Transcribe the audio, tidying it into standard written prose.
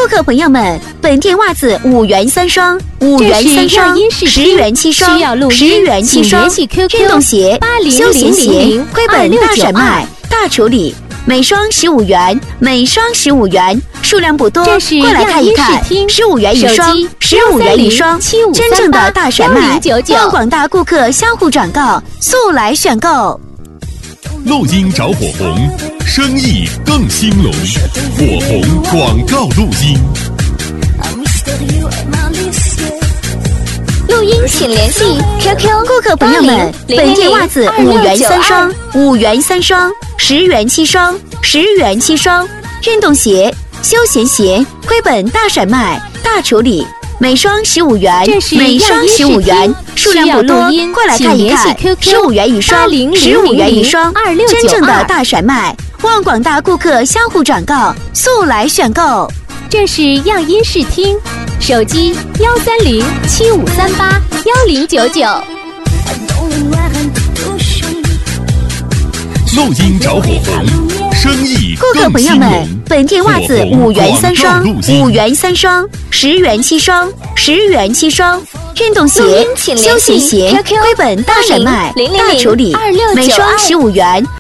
顾客朋友们，本店袜子5元3双，5元3双，10元7双，10元7双。运动鞋、休闲鞋、绘本大甩卖，大处理，每双15元，每双15元，数量不多，过来看一看。15元一双，15元一双，真正的大甩卖，让广大顾客相互转告，速来选购。 录音找火红，生意更兴隆，火红广告录音。 录音请联系 QQ 顾客朋友们，本店袜子5元3双，5元3双，10元7双，10元7双。运动鞋、休闲鞋、绘本大甩卖，大处理，每双15元，每双15元，数量不多，过来看一看。15元一双，15元一双，真正的大甩卖，望广大顾客相互转告，速来选购。 这是样音视听，手机130-7538-1099。 录音找火红，生意顾客更兴朋友们， 隆。 本店袜子5元3双，5元3双，10元7双，10元7双。运动鞋、休闲鞋、绘本大甩卖，大处理，每双15元。